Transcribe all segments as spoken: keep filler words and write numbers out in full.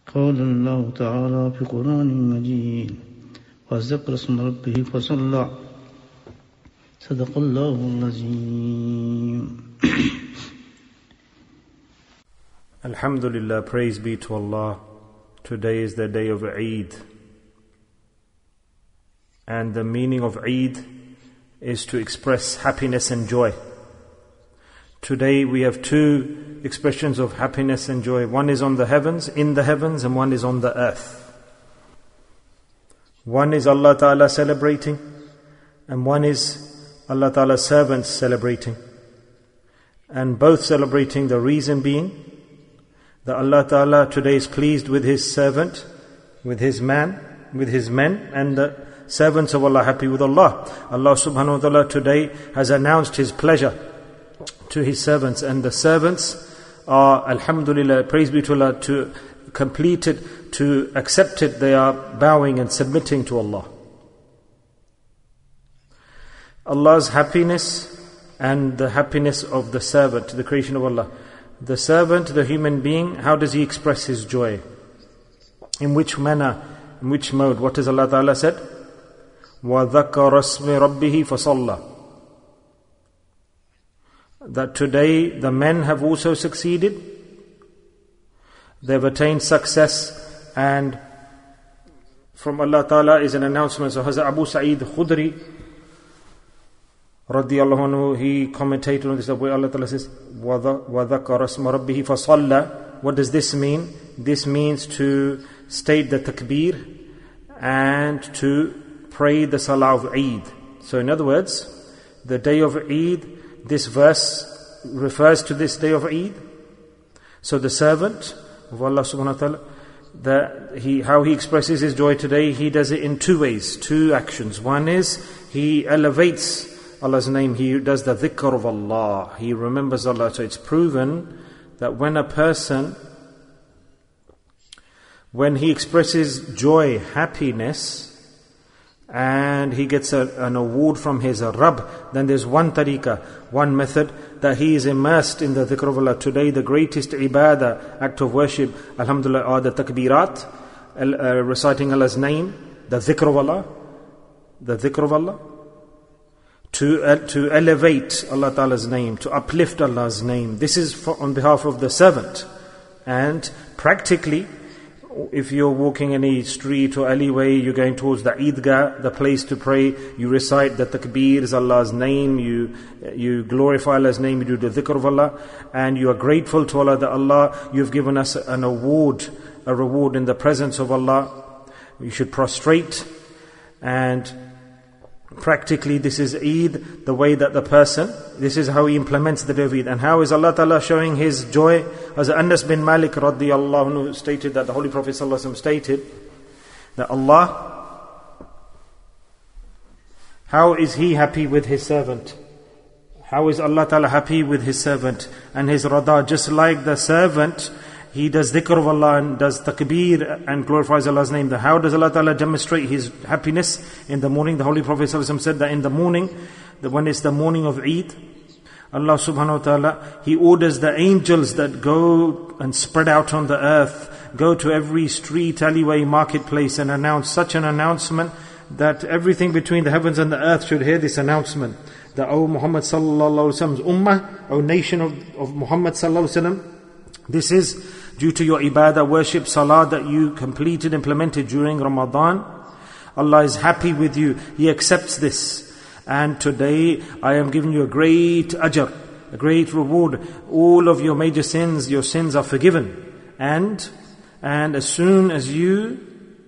قال الله تعالى في قرآن مجيد وذكر اسم ربه فصلى صدق الله العظيم. Alhamdulillah, praise be to Allah. Today is the day of Eid. And the meaning of Eid is to express happiness and joy. Today we have two expressions of happiness and joy. One is on the heavens, in the heavens, and one is on the earth. One is Allah Ta'ala celebrating, and one is Allah Ta'ala's servants celebrating. And both celebrating, the reason being that Allah Ta'ala today is pleased with His servant, with His man, with His men, and the servants of Allah happy with Allah. Allah Subhanahu wa Ta'ala today has announced His pleasure to His servants, and the servants are, Alhamdulillah, praise be to Allah, to complete it, to accept it, they are bowing and submitting to Allah. Allah's happiness and the happiness of the servant, the creation of Allah. The servant, the human being, how does he express his joy? In which manner? In which mode? What does Allah Ta'ala said? وَذَكَرَ اسْمِ رَبِّهِ فَصَلَّى. That today the men have also succeeded. They have attained success, and from Allah Ta'ala is an announcement. So Hazrat Abu Sa'id Khudri radiyallahu anhu, he commentated on this where Allah Ta'ala says وَذَكَرَ اسْمَ رَبِّهِ فَصَلَّى. What does this mean? This means to state the takbir and to pray the salah of Eid. So in other words, the day of Eid, this verse refers to this day of Eid. So the servant of Allah subhanahu wa ta'ala, that he, how he expresses his joy today, he does it in two ways, two actions. One is he elevates Allah's name, he does the dhikr of Allah, he remembers Allah. So it's proven that when a person, when he expresses joy, happiness, and he gets a, an award from his Rabb, then there's one tariqah, one method, that he is immersed in the dhikr of Allah. Today the greatest ibadah, act of worship, alhamdulillah, are the takbirat, uh, reciting Allah's name, the dhikr of Allah, the dhikr of Allah, to, uh, to elevate Allah Ta'ala's name, to uplift Allah's name. This is for, on behalf of the servant. And practically, if you're walking any street or alleyway, you're going towards the Eidgah, the place to pray, you recite the takbir, Allah's name, you you glorify Allah's name, you do the dhikr of Allah, and you are grateful to Allah that Allah, you've given us an award, a reward in the presence of Allah. You should prostrate, and practically this is Eid, the way that the person, this is how he implements the day of Eid. And how is Allah Ta'ala showing His joy? As Anas bin Malik radiyallahu anhu stated, that the Holy Prophet sallallahu alaihi wasallam stated that Allah, how is He happy with His servant? How is Allah Ta'ala happy with His servant and His radha? Just like the servant, he does dhikr of Allah and does takbir and glorifies Allah's name. How does Allah Ta'ala demonstrate His happiness? In the morning, the Holy Prophet ﷺ said that in the morning, that when it's the morning of Eid, Allah Subhanahu wa Ta'ala, He orders the angels that go and spread out on the earth, go to every street, alleyway, marketplace, and announce such an announcement that everything between the heavens and the earth should hear this announcement. That, O Muhammad Sallallahu Alaihi Wasallam's ummah, O nation of, of Muhammad Sallallahu Alaihi Wasallam, this is due to your ibadah, worship, salah that you completed, implemented during Ramadan. Allah is happy with you. He accepts this. And today I am giving you a great ajr, a great reward. All of your major sins, your sins are forgiven. And, and as soon as you,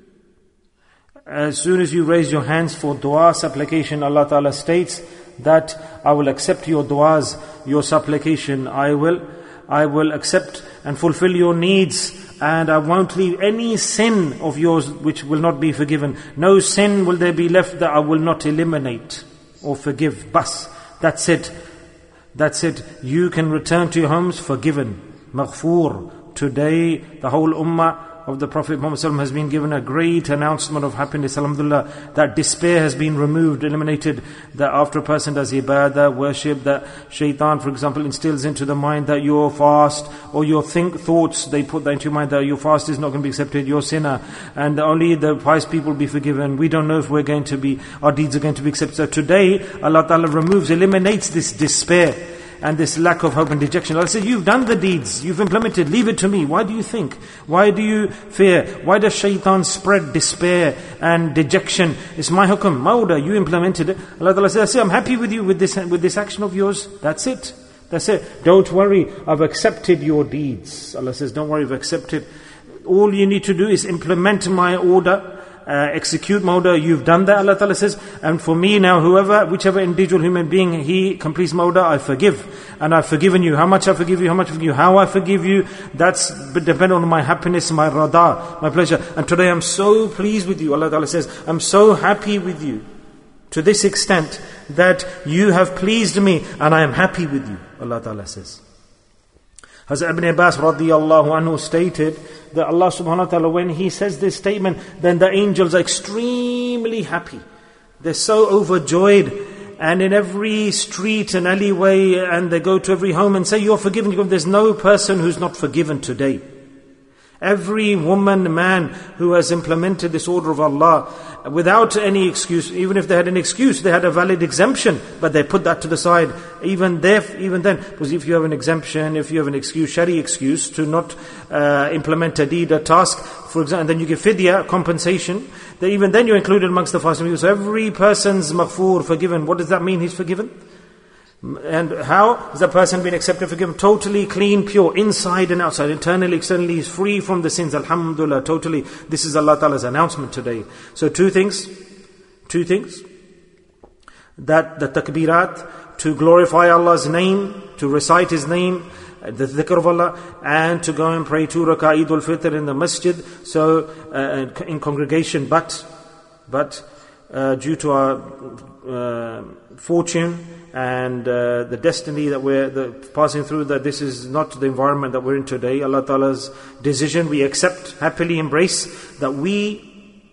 as soon as you raise your hands for dua, supplication, Allah Ta'ala states that I will accept your duas, your supplication. I will I will accept and fulfill your needs, and I won't leave any sin of yours which will not be forgiven. No sin will there be left that I will not eliminate or forgive. Bas, that's it. That's it. You can return to your homes forgiven. Maghfoor. Today, the whole ummah of the Prophet Muhammad ﷺ has been given a great announcement of happiness, alhamdulillah, that despair has been removed, eliminated, that after a person does ibadah, worship, that shaitan, for example, instills into the mind that you're fast, or your think thoughts, they put that into your mind that your fast is not going to be accepted, you're a sinner, and only the pious people will be forgiven. We don't know if we're going to be, our deeds are going to be accepted. So today, Allah Ta'ala removes, eliminates this despair and this lack of hope and dejection. Allah says, you've done the deeds, you've implemented, leave it to me. Why do you think? Why do you fear? Why does shaitan spread despair and dejection? It's my hukum, my order, you implemented it. Allah Ta'ala says, I'm happy with you with this, with this action of yours. That's it. That's it. Don't worry, I've accepted your deeds. Allah says, don't worry, I've accepted. All you need to do is implement my order. Uh, execute my order, you've done that, Allah Ta'ala says, and for me now, whoever, whichever individual human being, he completes my order, I forgive, and I've forgiven you. How much I forgive you, how much I forgive you, how I forgive you, that's dependent on my happiness, my rada, my pleasure. And today I'm so pleased with you, Allah Ta'ala says, I'm so happy with you, to this extent, that you have pleased me, and I am happy with you, Allah Ta'ala says. Hazrat Ibn Abbas radiyallahu anhu stated that Allah subhanahu wa ta'ala, when He says this statement, then the angels are extremely happy. They're so overjoyed. And in every street and alleyway, and they go to every home and say, you're forgiven. There's no person who's not forgiven today. Every woman, man who has implemented this order of Allah without any excuse, even if they had an excuse, they had a valid exemption, but they put that to the side. Even there, even then, because if you have an exemption, if you have an excuse, shari excuse to not uh, implement a deed, a task, for example, and then you give fidya, compensation, then even then you're included amongst the fasting people. So every person's maghfoor, forgiven. What does that mean? He's forgiven. And how has that person been accepted, forgiven? Totally clean, pure, inside and outside, internally, externally, he's free from the sins, alhamdulillah, totally. This is Allah Ta'ala's announcement today. So two things, two things, that the takbirat, to glorify Allah's name, to recite His name, the dhikr of Allah, and to go and pray two rak'ah Eid al-Fitr in the masjid, so uh, in congregation, but, but uh, due to our uh, fortune, and uh, the destiny that we're the, passing through, that this is not the environment that we're in today. Allah Ta'ala's decision, we accept, happily embrace, that we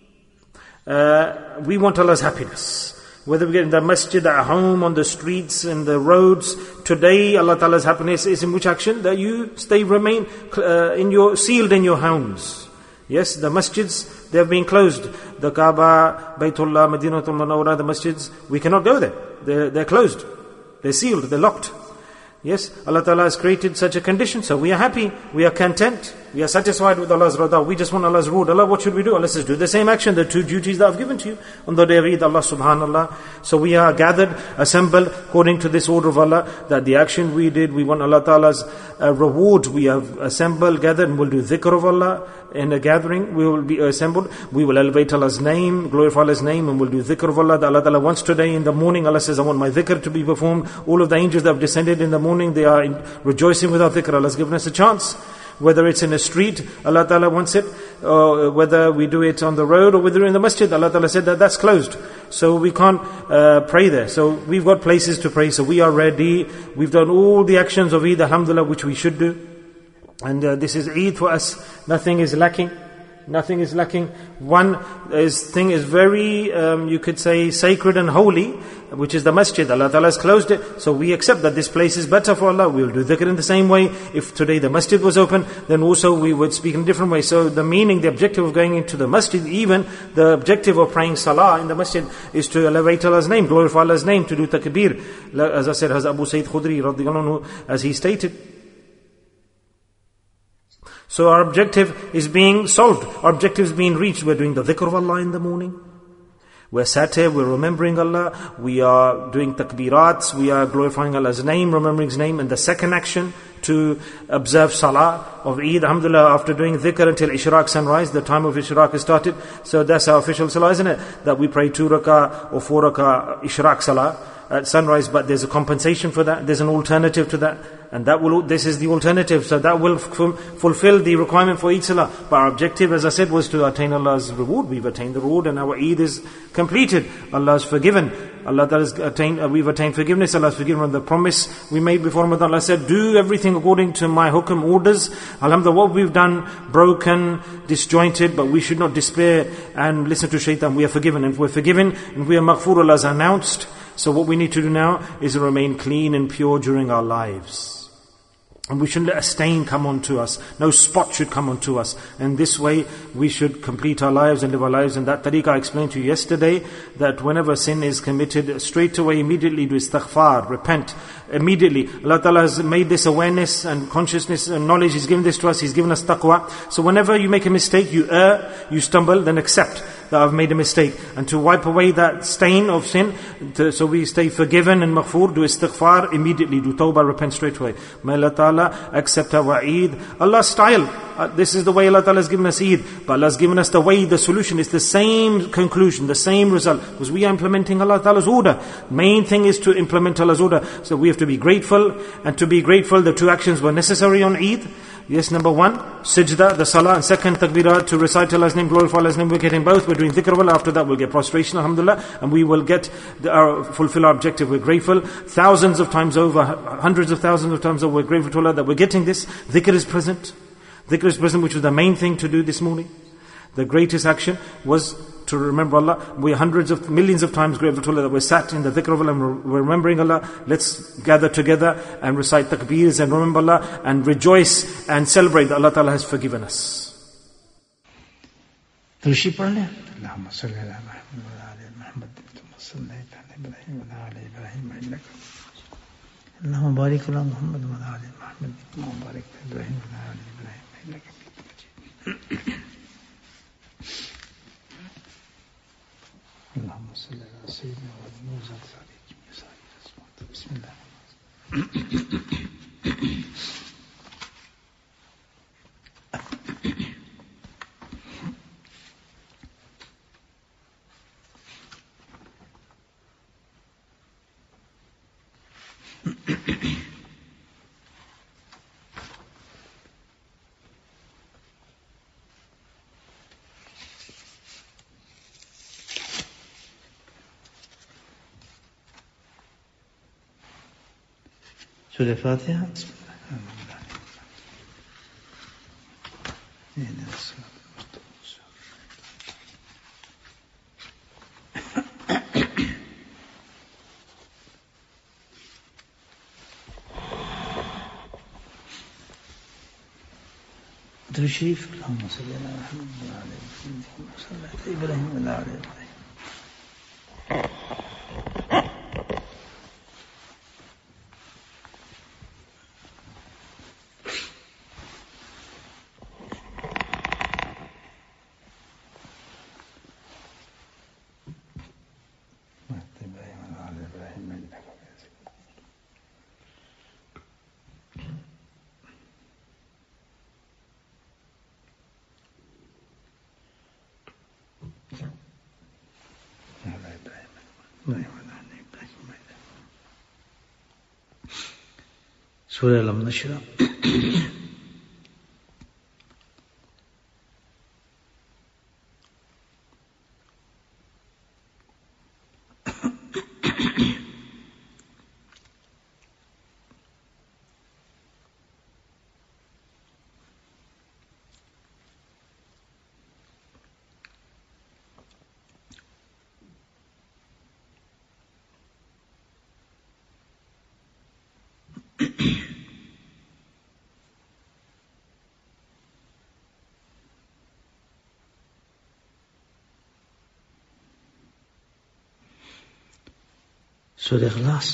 uh, we want Allah's happiness. Whether we get in the masjid, at home, on the streets, in the roads, today Allah Ta'ala's happiness is in which action? That you stay, remain uh, in your sealed in your homes. Yes, the masjids, they have been closed. The Kaaba, Baytullah, Madinatul Munawwara, the masjids, we cannot go there. They're, they're closed. They're sealed. They're locked. Yes, Allah Ta'ala has created such a condition. So we are happy. We are content. We are satisfied with Allah's rada. We just want Allah's reward. Allah, what should we do? Allah says, do the same action, the two duties that I've given to you on the day of Eid, Allah subhanallah. So we are gathered, assembled according to this order of Allah, that the action we did, we want Allah Ta'ala's uh, reward. We have assembled, gathered, and we'll do dhikr of Allah in a gathering. We will be assembled. We will elevate Allah's name, glorify Allah's name, and we'll do dhikr of Allah. That Allah Ta'ala wants today in the morning. Allah says, I want my dhikr to be performed. All of the angels that have descended in the morning, they are in, rejoicing with our dhikr. Allah has given us a chance. Whether it's in a street, Allah Ta'ala wants it, or whether we do it on the road, or whether in the masjid, Allah Ta'ala said that that's closed. So we can't uh, pray there. So we've got places to pray. So we are ready. We've done all the actions of Eid, alhamdulillah, which we should do. And uh, this is Eid for us. Nothing is lacking. Nothing is lacking. One is, thing is very, um, you could say, sacred and holy, which is the masjid. Allah Ta'ala has closed it. So we accept that this place is better for Allah. We will do dhikr in the same way. If today the masjid was open, then also we would speak in a different way. So the meaning, the objective of going into the masjid, even the objective of praying salah in the masjid, is to elevate Allah's name, glorify Allah's name, to do takbir. As I said, Hazrat Abu Sayyid Khudri, radiyallahu anhu, as he stated. So our objective is being solved. Our objective is being reached. We're doing the dhikr of Allah in the morning. We're sat here, we're remembering Allah. We are doing takbirats. We are glorifying Allah's name, remembering His name. And the second action, to observe salah of Eid, alhamdulillah, after doing dhikr until Ishraq sunrise, the time of Ishraq has started. So that's our official salah, isn't it? That we pray two rak'ah or four rak'ah Ishraq salah at sunrise, but there's a compensation for that. There's an alternative to that. And that will, this is the alternative. So that will f- fulfill the requirement for Eid Salah. But our objective, as I said, was to attain Allah's reward. We've attained the reward and our Eid is completed. Allah is forgiven. Allah has attained, uh, we've attained forgiveness. Allah has forgiven on the promise we made before Ramadan. Allah said, do everything according to my hukum orders. Alhamdulillah, what we've done, broken, disjointed, but we should not despair and listen to shaitan. We are forgiven. And if we're forgiven, and we are maghfur, Allah has announced. So what we need to do now is to remain clean and pure during our lives. And we shouldn't let a stain come onto us. No spot should come onto us. And this way, we should complete our lives and live our lives. And that tariqah I explained to you yesterday, that whenever sin is committed, straight away, immediately do istighfar, repent. Immediately. Allah Ta'ala has made this awareness and consciousness and knowledge. He's given this to us. He's given us taqwa. So whenever you make a mistake, you err, you stumble, then accept that I've made a mistake. And to wipe away that stain of sin, to, so we stay forgiven and maghfur, do istighfar, immediately do tawbah, repent straight away. May Allah Ta'ala accept our Eid. Allah's style. Uh, this is the way Allah Ta'ala has given us Eid. But Allah has given us the way, the solution. It's the same conclusion, the same result. Because we are implementing Allah Ta'ala's order. Main thing is to implement Allah's order. So we have to be grateful. And to be grateful, the two actions were necessary on Eid. Yes, number one, sajda, the salah, and second, takbirah, to recite Allah's name, glorify Allah's name. We're getting both. We're doing dhikr of Allah. After that, we'll get prostration, alhamdulillah, and we will get the, our, fulfill our objective. We're grateful. Thousands of times over, hundreds of thousands of times over, we're grateful to Allah that we're getting this. Dhikr is present. Dhikr is present, which was the main thing to do this morning. The greatest action was to remember Allah. We're hundreds of, millions of times grateful to Allah that we're sat in the dhikr of Allah and we're remembering Allah. Let's gather together and recite takbeers and remember Allah and rejoice and celebrate that Allah Ta'ala has forgiven us. Drushi पढ़ लें. Allahumma salli ala Muhammad wa ala Muhammad kama sallaita ala Ibrahim wa ala Ibrahim innaka Allahumma barik ala Muhammad wa ala Muhammad kama barakta ala Ibrahim wa ala Ibrahim innaka Hamidum Majid. اللهم صل على سيدنا ونوزع عليك مساعد بسم الله. سورة الفاتحة. بسم الله. درود شريف. اللهم صل على محمد وعلى آل إبراهيم وعلى آل إبراهيم. سورة لم نشرح. سورة الإخلاص.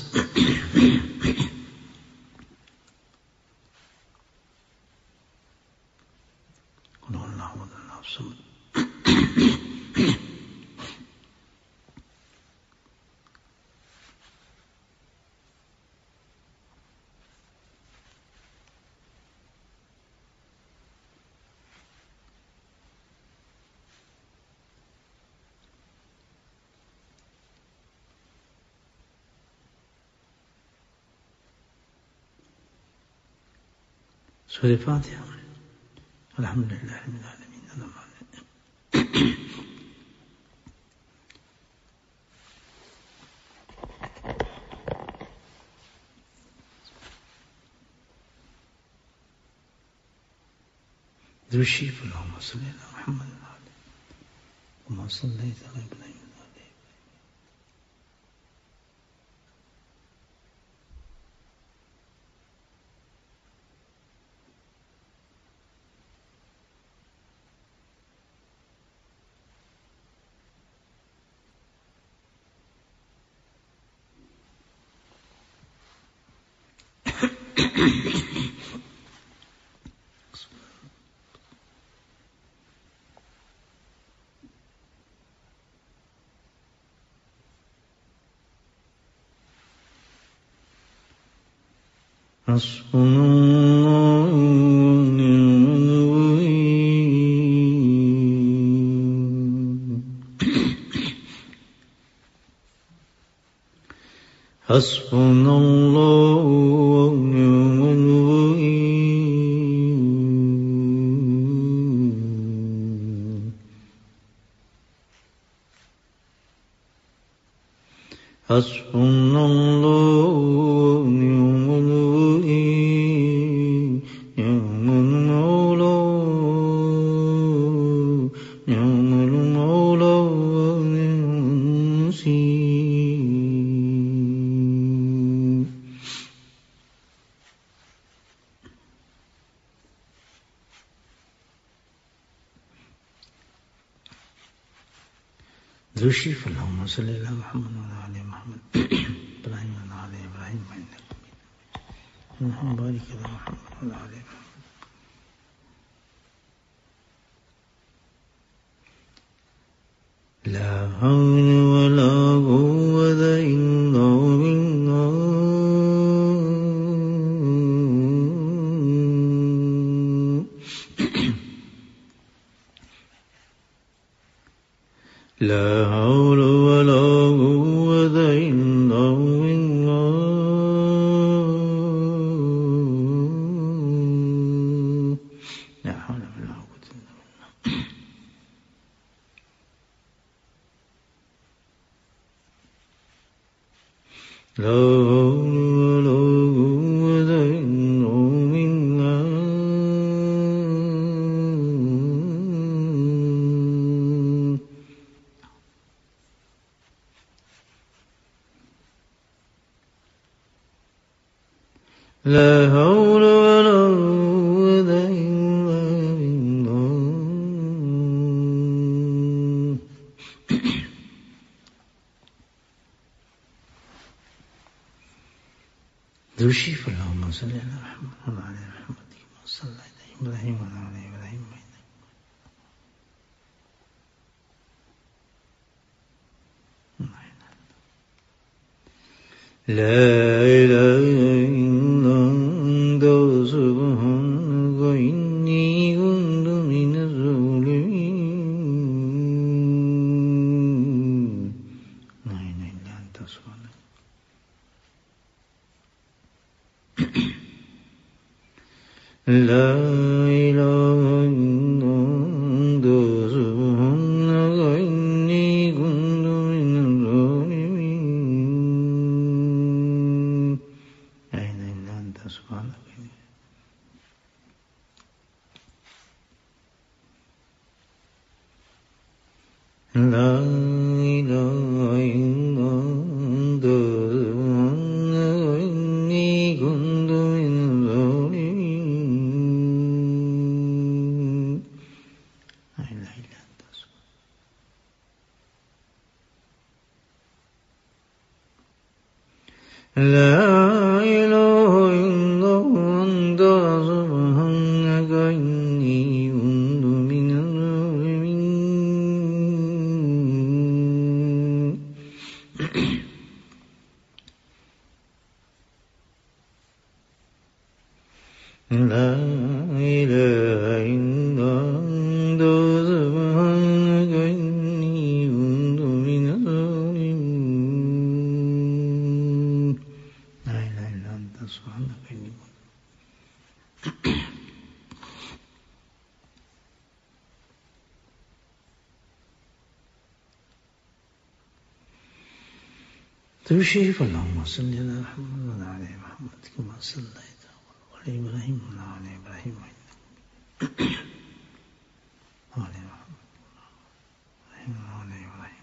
قل هو الله أحد الله الصمد. سورة الفاتحة. الحمد لله رب العالمين. ذو الشيف اللهم صل على محمد وعلى وما صليت على إبراهيم وعلى حسبنا الله ونعم الوكيل. حسبنا الله ونعم الوكيل. حسبنا الله ونعم الوكيل. نعم المولى نعم المولى ونعم النصير. ذو الشيف اللهم صل على محمد وعلى آل محمد إبراهيم وعلى آل إبراهيم إنك حميد مجيد. اللهم بارك على محمد وعلى آل محمد. لا حول ولا قوة إلا بالله. لا حول ولا قوة إلا بالله. لا حول ولا قوة إلا بالله. لا حول ولا قوة إلا بالله. لا حول ولا قوة إلا بالله. ذو الشيف اللهم صل على محمد وعلى آل محمد كما صليت على إبراهيم وعلى آل إبراهيم إنك لا إله إلا أنت سبحانك إني كنت من الظالمين. لا إله إلا أنت سبحانك. لا إله إلا أنت سبحانك إني كنت من الظالمين. لا إله إلا أنت سبحانك. لا إله إلا أنت سبحانك إني كنت من الظالمين. لا إله إلا أنت سبحانك. لا إله إلا أنت سبحانك إني كنت من الظالمين. لا إله إلا أنت سبحانك إني كنت من الظالمين. لا توشيف اللهم صل على محمد وعلى آل محمد كما صليت على إبراهيم وعلى آل إبراهيم وعلى محمد وعلى إبراهيم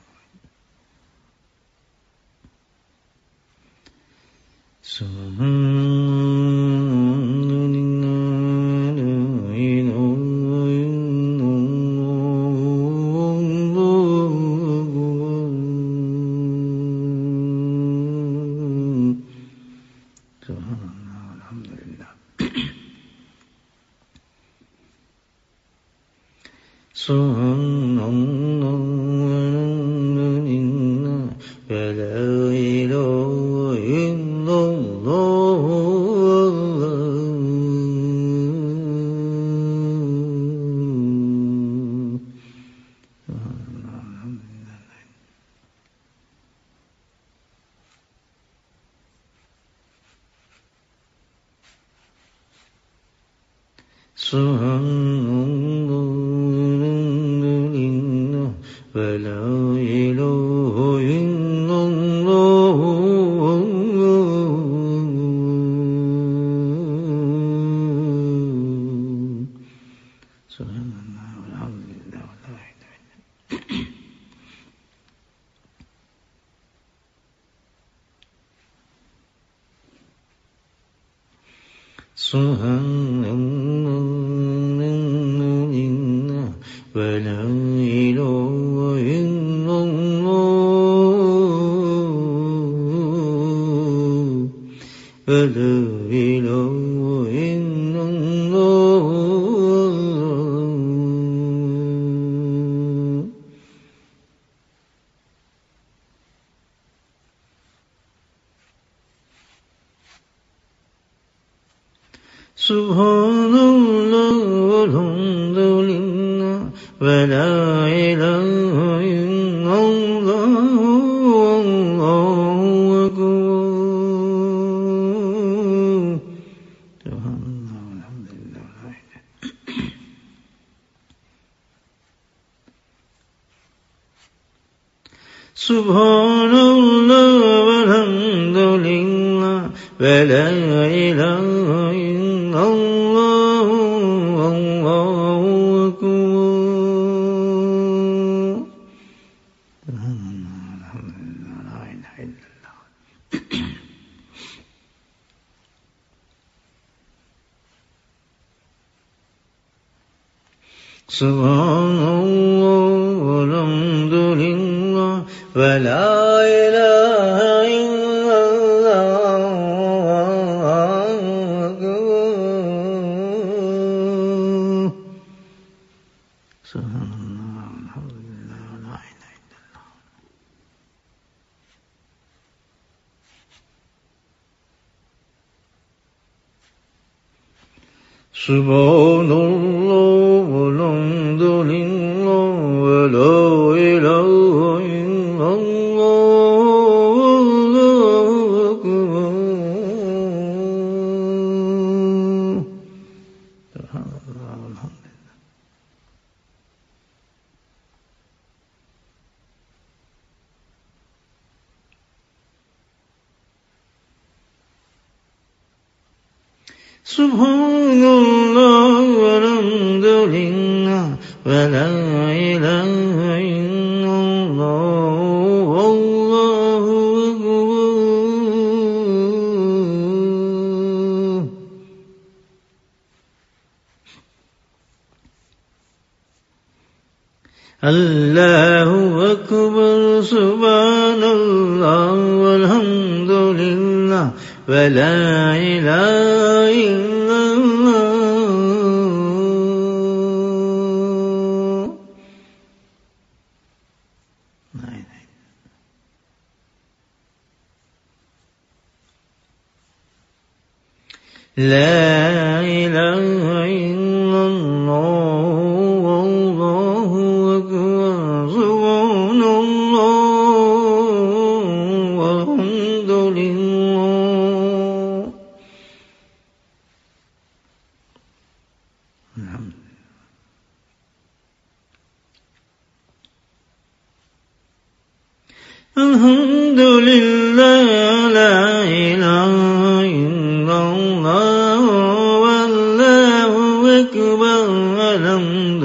الحمد لله لا إله إلا الله والله أكبر الحمد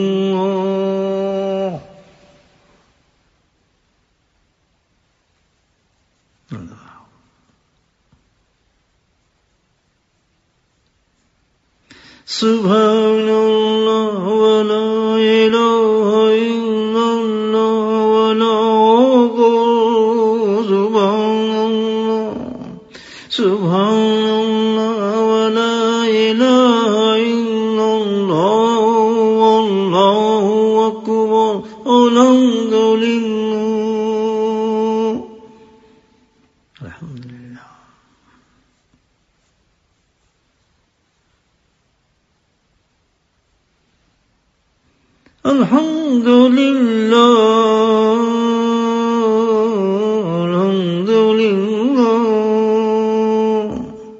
لله. سبحان الله ولا إله إلا الله ولا أقول سبحان الله ولا إله إلا الله والله أكبر الحمد لله. الحمد لله. الحمد لله الحمد لله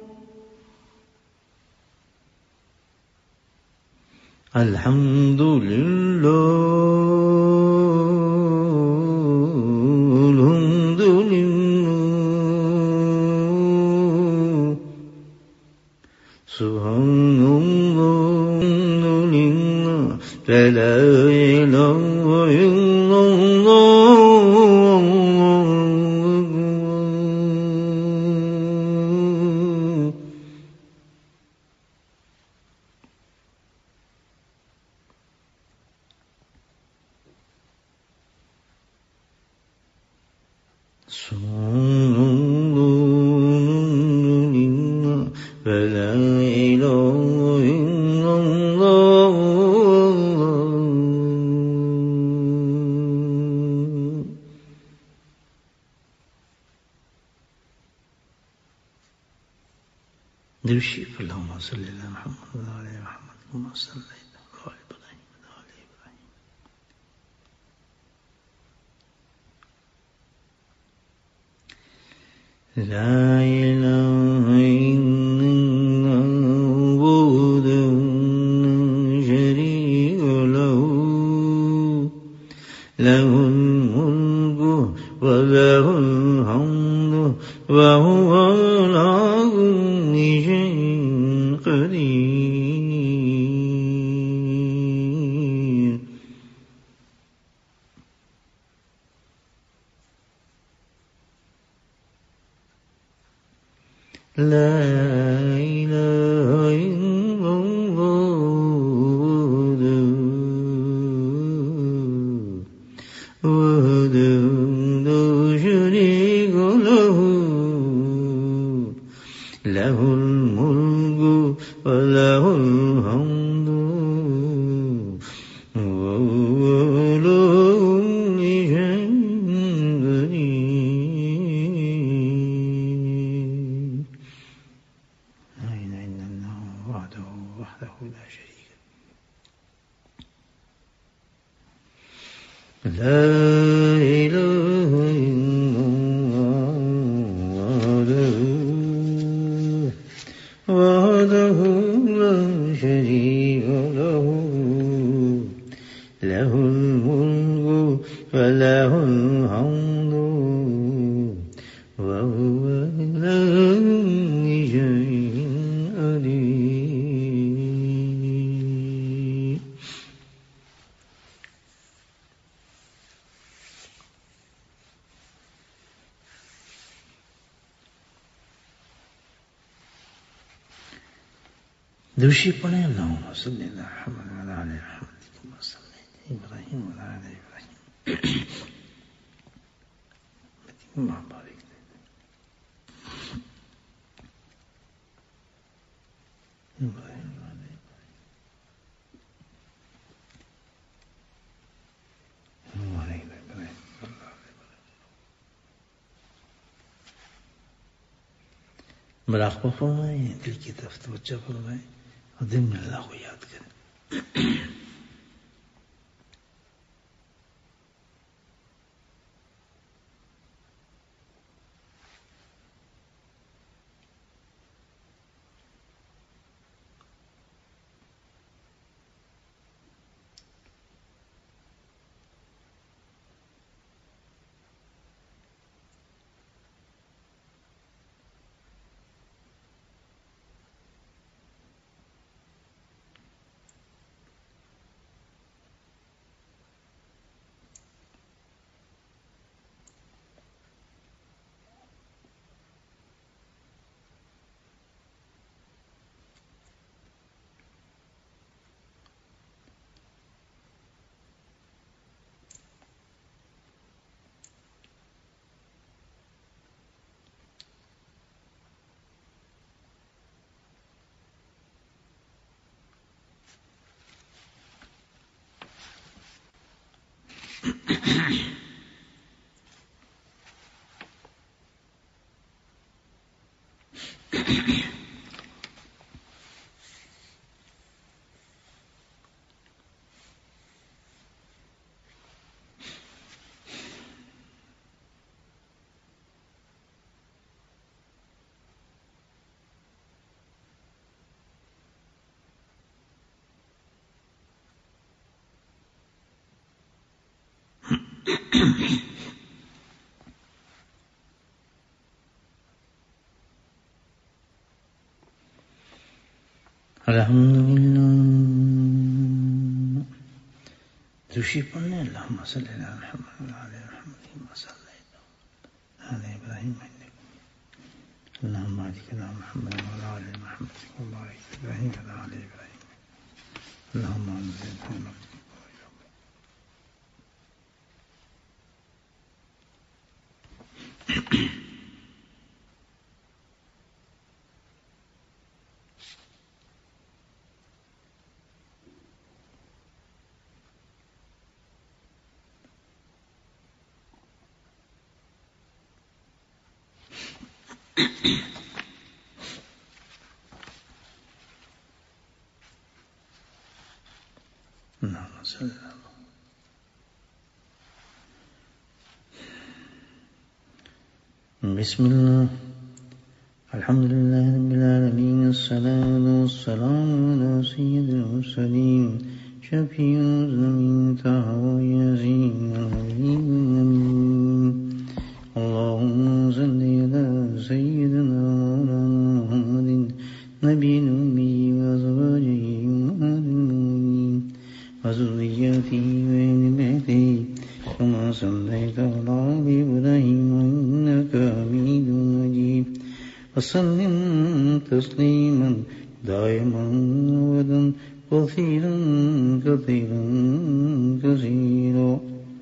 الحمد لله الحمد لله سبحان الله فلا إله إلا الله. سبحان الله فلا إله إلا الله. درشيف اللهم صل على محمد وعلى آل محمد كما صليت على إبراهيم وعلى آل إبراهيم. لا إله إلا الله وحده لا شريك له له الملك وله الحمد وهو على كل شيء قدير. لا إله إلا الله وحده لا شريك له له الملك وله الحمد وهو على كل شيء قدير. لا إله إلا الله وحده وحده لا شريك له لا إله إلا الله وحده لا شريك له له الملك وله الحمد وهو على كل شيء قدير. دوشي پڑھیں اللهم صل على محمد وعلى آل محمد كما صليت على إبراهيم وعلى آل إبراهيم اللهم بارك إبراهيم وعلى إبراهيم. مراقبہ فرمائیں، دل کی طرف توجہ فرمائیں اور دل میں اللہ کو یاد کریں. Alhamdulillah. Dushi पढ़ने अल्लाहुम्मा सल्ली अला मुहम्मद व अला मुहम्मद कमा सल्लैता अला इब्राहीम अल्लाहुम्मा बारिक अला मुहम्मद व अला मुहम्मद कमा बारकता अला इब्राहीम व अला इब्राहीम अल्लाहुम्मा अनज़िल اللهم صل على بسم الله الحمد لله رب العالمين الصلاة والسلام على سيد المرسلين شفيع المذنبين طه وياسين الحبيب الأمين اللهم صل على سيدنا مولانا محمد نبي الأمي وأزواجه أمهات المؤمنين وذريته وأهل بيته كما صليت على إبراهيم إنك حميد مجيد وسلم تسليما دائما أبدا كثيرا كثيرا كثيرا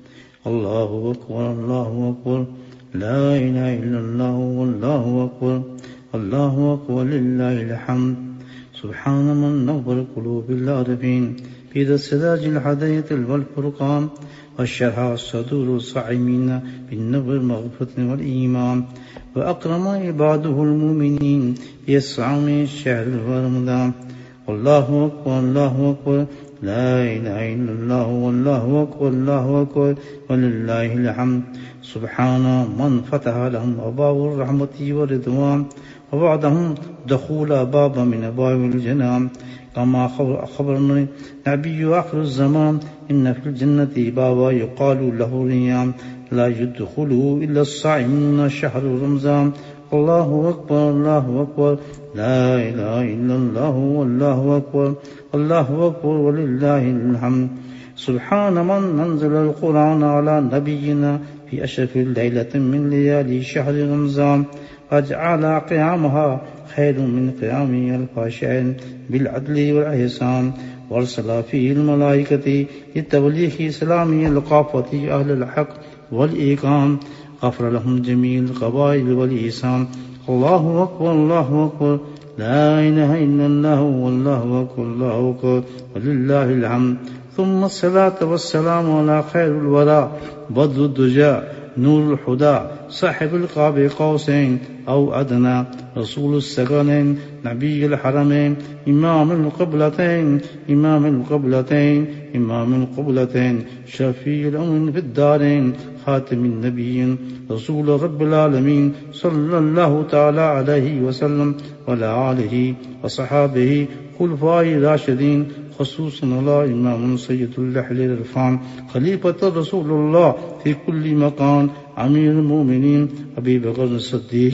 الله أكبر الله أكبر لا إله إلا الله والله أكبر الله أكبر لله الحمد سبحان من نور قلوب العارفين في ذا السراج الهداية والفرقان وشرح الصدور الصائمين بالنور المغفرة والإيمان وأكرم عباده المؤمنين في الصوم الشهر رمضان والله أكبر الله أكبر لا إله إلا الله والله أكبر الله أكبر ولله الحمد سبحان من فتح لهم أبواب الرحمة والرضوان وبعدهم دخول باب من أبواب الجنان كما أخبرنا نبي آخر الزمان إن في الجنة بابا يقال له ريان لا يدخله إلا الصائمون شهر رمضان الله أكبر الله أكبر لا إله إلا الله والله أكبر الله أكبر ولله الحمد سبحان من أنزل القرآن على نبينا في أشرف الليلة من ليالي شهر رمضان وجعل قيامها خير من قيام الخاشعين بالعدل والإحسان وارسل فيه الملائكة لتبليغ سلام القافة أهل الحق والإيقان غفر لهم جميع القبائل والإحسان الله أكبر الله أكبر لا إله إلا الله والله أكبر الله أكبر ولله الحمد ثم الصلاة والسلام على خير الورى بدر الدجى نور الهدى صاحب القاب قوسين أو أدنى رسول الثقلين نبي الحرمين إمام القبلتين إمام القبلتين إمام القبلتين شفيع الأمم في الدارين خاتم النبيين رسول رب العالمين صلى الله تعالى عليه وسلم وعلى آله وصحابه خلفاء راشدين خصوصا على إمام سيد اللحل الرفان خليفة رسول الله في كل مكان أمير المؤمنين أبي بكر الصديق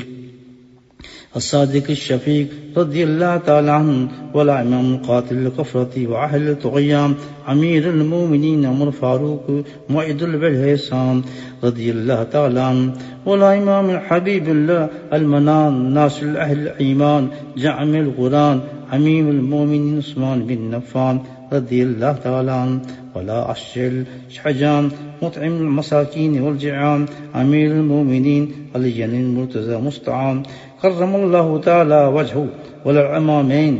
الصادق الشفيق رضي الله تعالى عنه ولا إمام قاتل الكفرة وأهل الطغيان أمير المؤمنين عمر فاروق معيد بالحسان رضي الله تعالى عنه ولا إمام الحبيب الله المنان ناصر أهل الإيمان جامع القرآن أمير المؤمنين عثمان بن عفان رضي الله تعالى عنه ولا أشجل شحجان مطعم المساكين والجيعان أمير المؤمنين علي المرتضى مستعان كرم الله تعالى وجهه ولا العمامين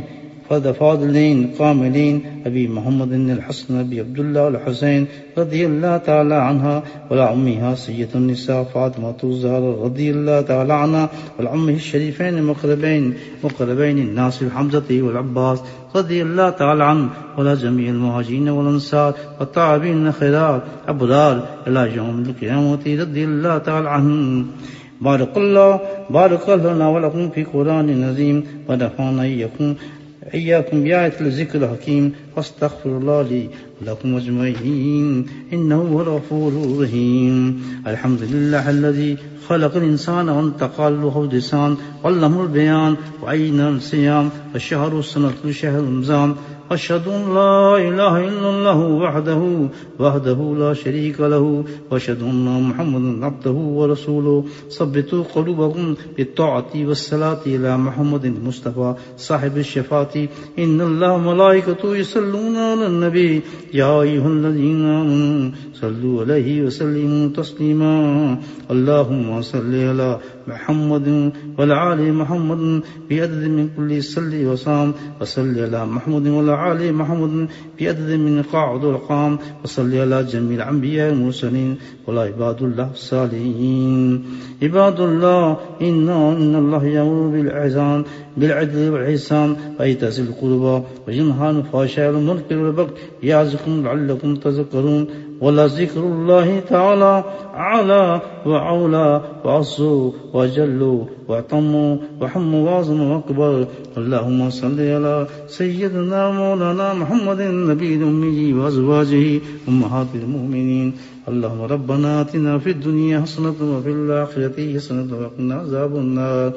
فرد فاضلين كاملين أبي محمد الحسن أبي عبد الله الحسين رضي الله تعالى عنها ولعمها سيد النساء فاطمة الزهراء رضي الله تعالى عنها ولعمه الشريفين المقربين مقربين الناصر حمزة والعباس رضي الله تعالى عنه ولا جميع المهاجرين والأنصار والتابعين الخيرات أبرار إلى يوم القيامة رضي الله تعالى عنهم. بارك الله بارك لنا ولكم في قرآن العظيم ونفعنا إياكم إياكم بآية الذكر الحكيم واستغفر الله لي ولكم أجمعين إنه هو الغفور الرحيم. الحمد لله الذي خلق الإنسان وانتقى له اللسان وعلمه البيان وعين الصيام والشهر السنة شهر رمضان. أشهد أن لا إله إلا الله وحده وحده لا شريك له وأشهد أن محمدا عبده ورسوله. ثبتوا قلوبكم بالطاعة والصلاة إلى محمد المصطفى صاحب الشفاعة. إن الله وملائكته يصلون على النبي يا أيها الذين آمنوا صلوا عليه وسلموا تسليما. اللهم صل على محمد وعلى آل محمد بعدد من كل صل وصام وصل على محمد وعلى آل محمد بعدد من قاعد والقام وصل على جميع الأنبياء والمرسلين وعلى عباد الله الصالحين. عباد الله إن إن الله يأمر بالإحسان بالعدل والإحسان وإيتاء ذي القربى وينهى عن الفحشاء والمنكر والبغي يعظكم لعلكم تذكرون. ولذكر الله تعالى أعلى وأولى وأعز وأجل وأتم وأحم وأعظم وأكبر. اللهم صل على سيدنا مولانا محمد النبي الأمي وأزواجه أمهات المؤمنين. اللهم ربنا آتنا في الدنيا حسنة وفي الآخرة حسنة وقنا عذاب النار.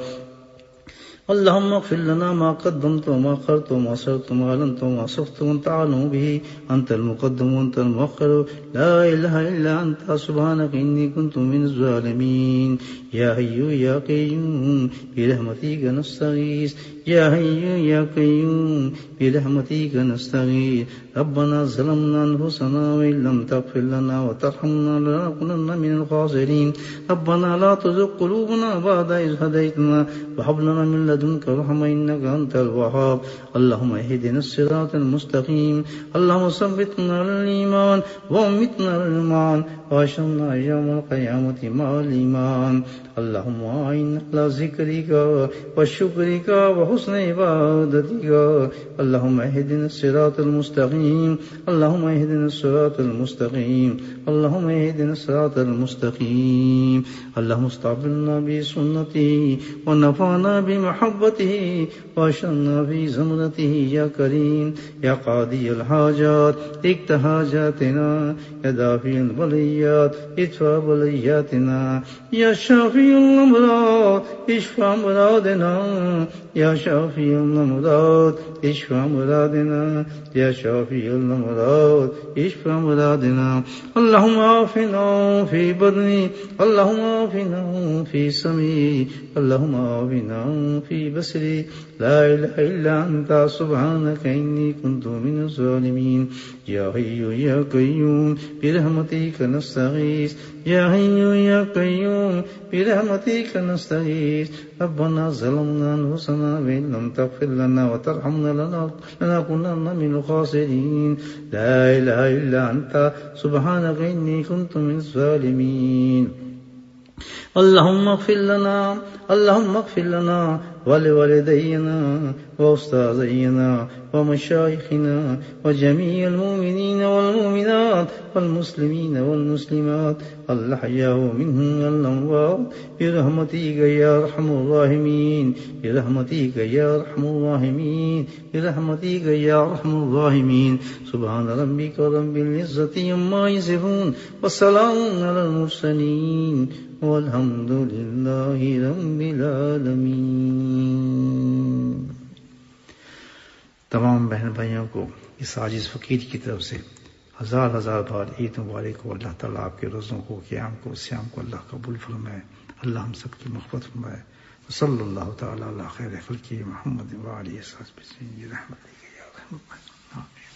اللهم اغفر لنا ما قدمت وما أخرت وما أسررت وما أعلنت وما أسرفت وأنت أعلم به. أنت المقدم وأنت المؤخر لا إله إلا أنت سبحانك إني كنت من الظالمين. يا حي يا قيوم برحمتك نستغيث يا حي يا قيوم برحمتك نستغيث. ربنا ظلمنا أنفسنا وإن لم تغفر لنا وترحمنا لنكونن من الخاسرين. ربنا لا تزغ قلوبنا بعد إذ هديتنا وهب لنا من لدنك رحمة إنك أنت الوهاب. اللهم اهدنا الصراط المستقيم. اللهم ثبتنا على الإيمان وأمتنا على الإيمان وأحشرنا يوم القيامة مع الإيمان. اللهم أعنا على ذكرك وشكرك وحسن عبادتك. اللهم اهدنا الصراط المستقيم. اللهم اهدنا الصراط المستقيم. اللهم اهدنا الصراط المستقيم. اللهم استعملنا بسنته ونفعنا بمحبته وأشرنا في زمرته يا كريم يا قاضي الحاجات اقض حاجاتنا يا دافع البليات ادفع بلياتنا يا شافي الأمراض اشفى مرادنا يا شافي الأمراض اشفى مرادنا يا شافي الأمراض اشفى مرادنا. اللهم عافنا في بدني اللهم عافنا في سمعي اللهم عافنا في بصري لا إله إلا أنت سبحانك إني كنت من الظالمين. يا حي يا قيوم برحمتك نستغيث يا حي يا قيوم برحمتك نستغيث. ربنا ظلمنا أنفسنا وإن لم تغفر لنا وترحمنا لنكونن من الخاسرين. لا إله إلا أنت سبحانك إني كنت من الظالمين. اللهم اغفر لنا اللهم اغفر لنا ولوالدينا وأستاذينا ومشايخنا وجميع المؤمنين والمؤمنات والمسلمين والمسلمات الأحياء منهم والأموات برحمتك يا أرحم الراحمين برحمتك يا أرحم الراحمين برحمتك يا أرحم الراحمين. سبحان ربك رب العزة عما يصفون وسلام على المرسلين والحمد لله رب العالمين. तमाम बहन भाइयों को इस आजिज़ फ़कीर की तरफ से हजार हजार बार ईद मुबारक हो. अल्लाह ताला आपके रोज़ों को क़याम को सियाम को अल्लाह कबूल फरमाए. अल्लाह हम सब की मग़फ़िरत फरमाए. सल्लल्लाहु तआला अला खैर खल्क़ि मुहम्मद व आलिहि वसहबिहि रहमतिक या रहमान.